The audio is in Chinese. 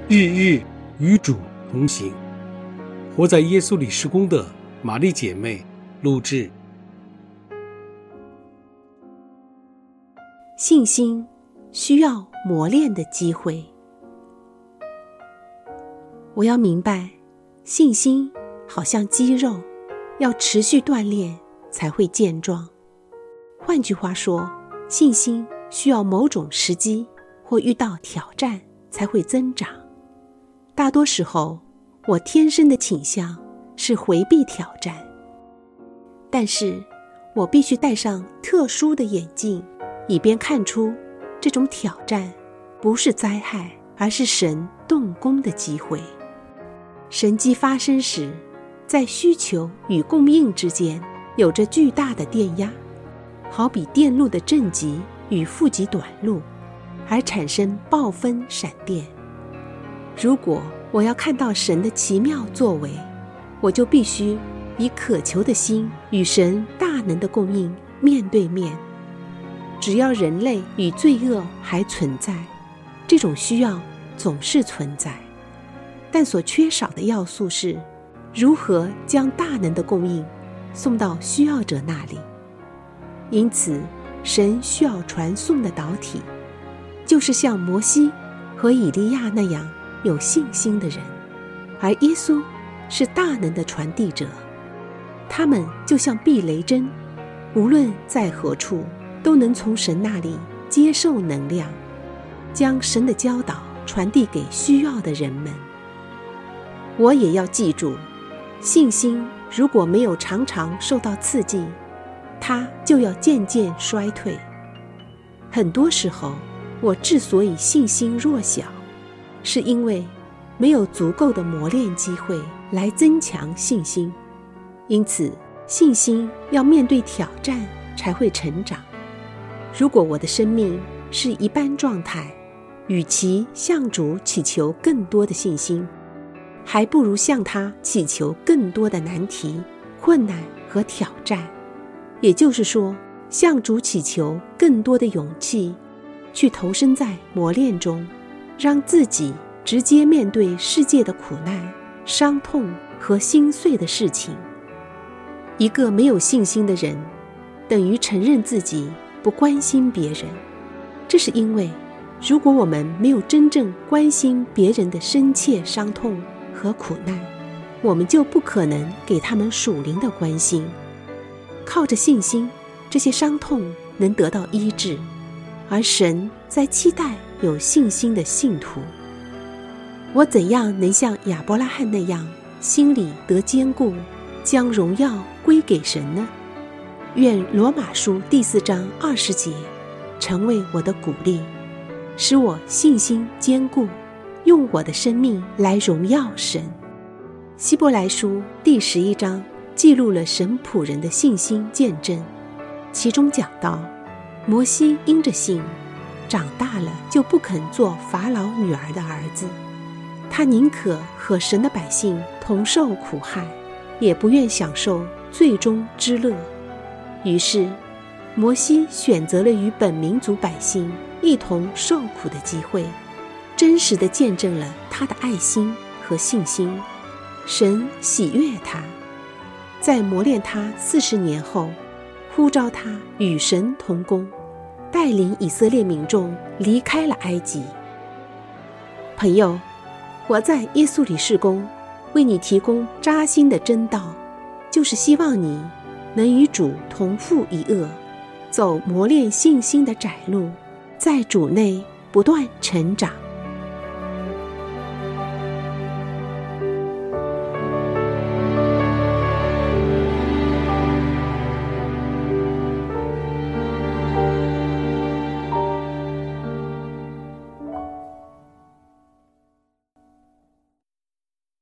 日日与主同行。活在耶稣里施工的玛丽姐妹录制。 信心需要磨练的机会。我要明白，信心好像肌肉，要持续锻炼才会健壮。换句话说，信心需要某种时机或遇到挑战才会增长。大多时候，我天生的倾向是回避挑战，但是我必须戴上特殊的眼镜，以便看出这种挑战不是灾害，而是神动工的机会。神迹发生时，在需求与供应之间有着巨大的电压，好比电路的正极与负极短路，而产生暴风闪电。如果我要看到神的奇妙作为，我就必须以渴求的心与神大能的供应面对面。只要人类与罪恶还存在，这种需要总是存在，但所缺少的要素是如何将大能的供应送到需要者那里。因此，神需要传送的导体，就是像摩西和以利亚那样有信心的人，而耶稣是大能的传递者。他们就像避雷针，无论在何处都能从神那里接受能量，将神的教导传递给需要的人们。我也要记住，信心如果没有常常受到刺激，它就要渐渐衰退。很多时候，我之所以信心弱小，是因为没有足够的磨练机会来增强信心。因此，信心要面对挑战才会成长。如果我的生命是一般状态，与其向主祈求更多的信心，还不如向他祈求更多的难题、困难和挑战。也就是说，向主祈求更多的勇气，去投身在磨练中，让自己直接面对世界的苦难、伤痛和心碎的事情。一个没有信心的人，等于承认自己不关心别人。这是因为，如果我们没有真正关心别人的深切伤痛和苦难，我们就不可能给他们属灵的关心。靠着信心，这些伤痛能得到医治，而神在期待有信心的信徒。我怎样能像亚伯拉罕那样，心里得坚固，将荣耀归给神呢？愿罗马书第4章20节成为我的鼓励，使我信心坚固，用我的生命来荣耀神。希伯来书第11章记录了神仆人的信心见证，其中讲到，摩西因着信，长大了就不肯做法老女儿的儿子，他宁可和神的百姓同受苦害，也不愿享受罪中之乐。于是，摩西选择了与本民族百姓一同受苦的机会，真实地见证了他的爱心和信心。神喜悦他，在磨练他40年后，呼召他与神同工，带领以色列民众离开了埃及。朋友，活在耶稣里事工，为你提供扎心的真道，就是希望你能与主同负一轭，走磨练信心的窄路，在主内不断成长。